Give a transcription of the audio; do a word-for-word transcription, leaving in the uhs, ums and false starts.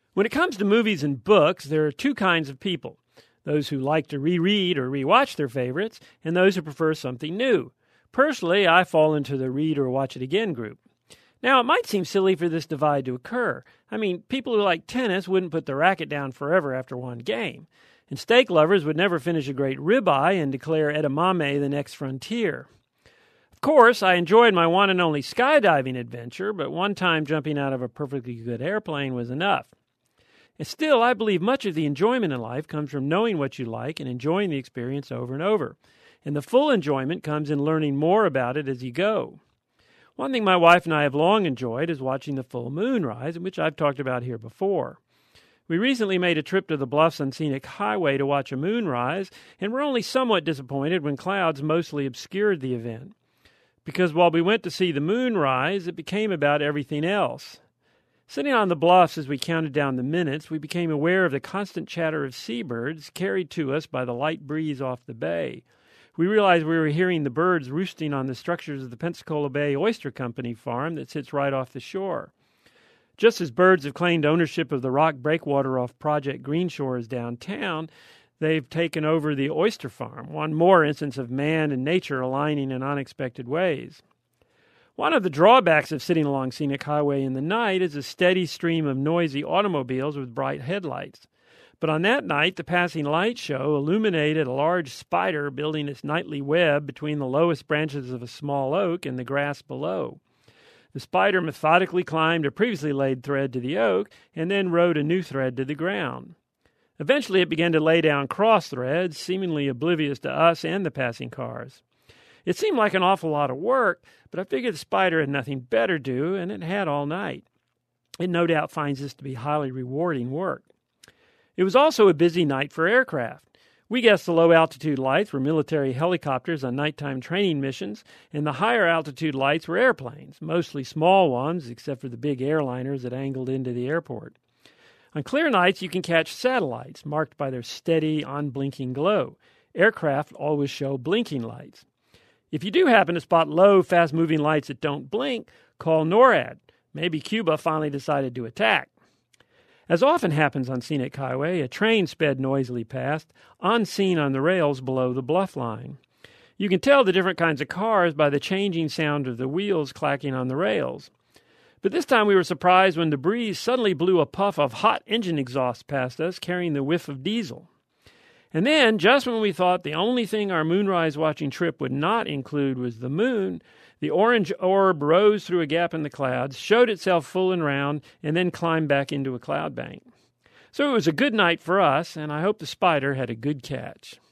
When it comes to movies and books, there are two kinds of people. Those who like to reread or rewatch their favorites, and those who prefer something new. Personally, I fall into the read or watch it again group. Now, it might seem silly for this divide to occur. I mean, people who like tennis wouldn't put the racket down forever after one game. And steak lovers would never finish a great ribeye and declare edamame the next frontier. Of course, I enjoyed my one and only skydiving adventure, but one time jumping out of a perfectly good airplane was enough. And still, I believe much of the enjoyment in life comes from knowing what you like and enjoying the experience over and over. And the full enjoyment comes in learning more about it as you go. One thing my wife and I have long enjoyed is watching the full moon rise, which I've talked about here before. We recently made a trip to the Bluffs on Scenic Highway to watch a moonrise, and were only somewhat disappointed when clouds mostly obscured the event. Because while we went to see the moonrise, it became about everything else. Sitting on the bluffs as we counted down the minutes, we became aware of the constant chatter of seabirds carried to us by the light breeze off the bay. We realized we were hearing the birds roosting on the structures of the Pensacola Bay Oyster Company farm that sits right off the shore. Just as birds have claimed ownership of the rock breakwater off Project Green Shores downtown, they've taken over the oyster farm, one more instance of man and nature aligning in unexpected ways. One of the drawbacks of sitting along Scenic Highway in the night is a steady stream of noisy automobiles with bright headlights. But on that night, the passing light show illuminated a large spider building its nightly web between the lowest branches of a small oak and the grass below. The spider methodically climbed a previously laid thread to the oak and then rode a new thread to the ground. Eventually, it began to lay down cross threads, seemingly oblivious to us and the passing cars. It seemed like an awful lot of work, but I figured the spider had nothing better to do, and it had all night. It no doubt finds this to be highly rewarding work. It was also a busy night for aircraft. We guessed the low-altitude lights were military helicopters on nighttime training missions, and the higher-altitude lights were airplanes, mostly small ones, except for the big airliners that angled into the airport. On clear nights, you can catch satellites, marked by their steady, unblinking glow. Aircraft always show blinking lights. If you do happen to spot low, fast-moving lights that don't blink, call NORAD. Maybe Cuba finally decided to attack. As often happens on Scenic Highway, a train sped noisily past, unseen on the rails below the bluff line. You can tell the different kinds of cars by the changing sound of the wheels clacking on the rails. But this time we were surprised when the breeze suddenly blew a puff of hot engine exhaust past us, carrying the whiff of diesel. And then, just when we thought the only thing our moonrise watching trip would not include was the moon, the orange orb rose through a gap in the clouds, showed itself full and round, and then climbed back into a cloud bank. So it was a good night for us, and I hope the spider had a good catch.